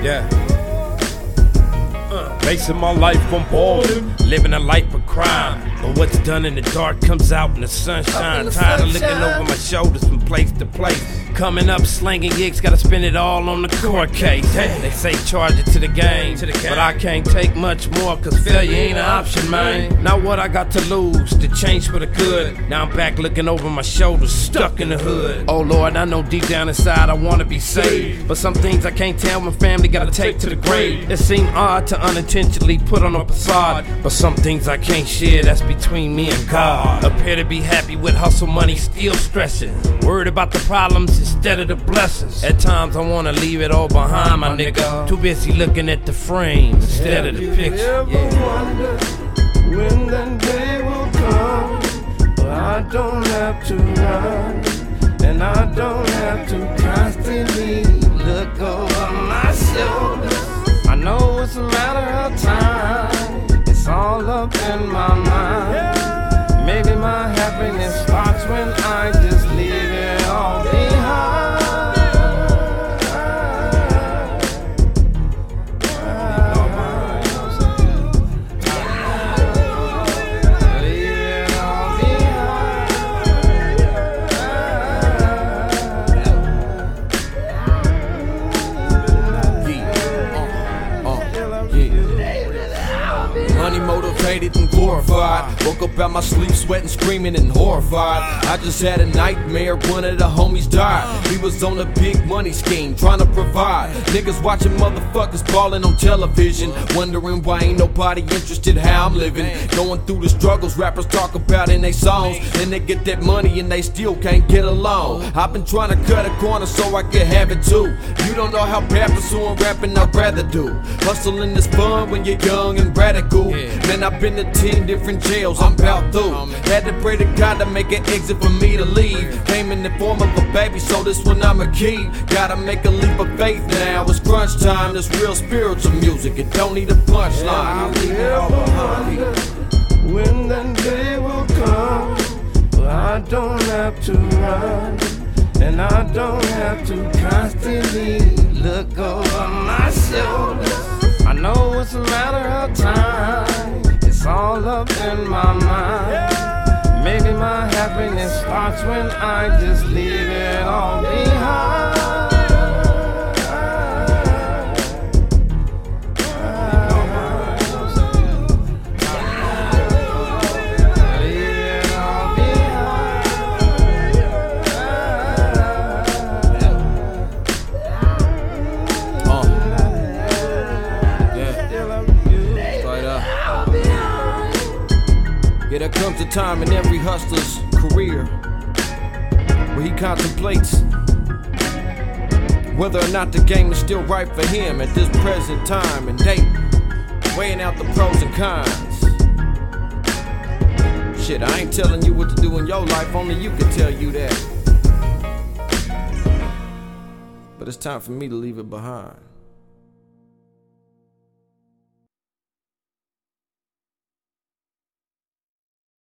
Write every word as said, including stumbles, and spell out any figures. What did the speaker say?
Yeah. Uh, basing my life on balling, living a life of crime. But what's done in the dark comes out in the sunshine. Tired of looking over my shoulders from place to place. Coming up slanging gigs, gotta spend it all on the court case. They say charge it to the game, but I can't take much more, cause failure ain't an option, man. Now what I got to lose, to change for the good. Now I'm back looking over my shoulders, stuck in the hood. Oh Lord, I know deep down inside I wanna be saved, but some things I can't tell my family, gotta take to the grave. It seem odd to unintentionally put on a facade, but some things I can't share, that's between me and God. Appear to be happy with hustle money, still stressing. Worried about the problems instead of the blessings. At times I wanna leave it all behind, my nigga. Too busy looking at the frame instead of the picture. Yeah. When that day will come, but I don't have to run, and I don't have to constantly look over my shoulder. I know it's a matter of time, it's all up in my mind. Maybe my happiness starts when I just leave it all behind. Money motivated and glorified. Woke up out my sleep sweating, screaming and horrified. I just had a nightmare, one of the homies died. He was on a big money scheme, trying to provide. Niggas watching motherfuckers balling on television, wondering why ain't nobody interested how I'm living. Going through the struggles rappers talk about in they songs. Then they get that money and they still can't get along. I've been trying to cut a corner so I can have it too. You don't know how bad pursuing rapping I'd rather do. Hustling is fun when you're young and radical. Man, I've been to ten different jails, I'm about through. Had to pray to God to make an exit for me to leave. Came in the form of a baby, so this one I'ma keep. Gotta make a leap of faith now, it's crunch time. This real spiritual music, it don't need a punchline. I'll leave it all behind me. When that day will come, but I don't have to run, and I don't have to constantly look over my shoulder. I know it's a matter of time, it's all up in my mind. Maybe my happiness starts when I just leave it all behind. Yeah, there comes a time in every hustler's career where he contemplates whether or not the game is still right for him at this present time and date, weighing out the pros and cons. Shit, I ain't telling you what to do in your life, only you can tell you that. But it's time for me to leave it behind.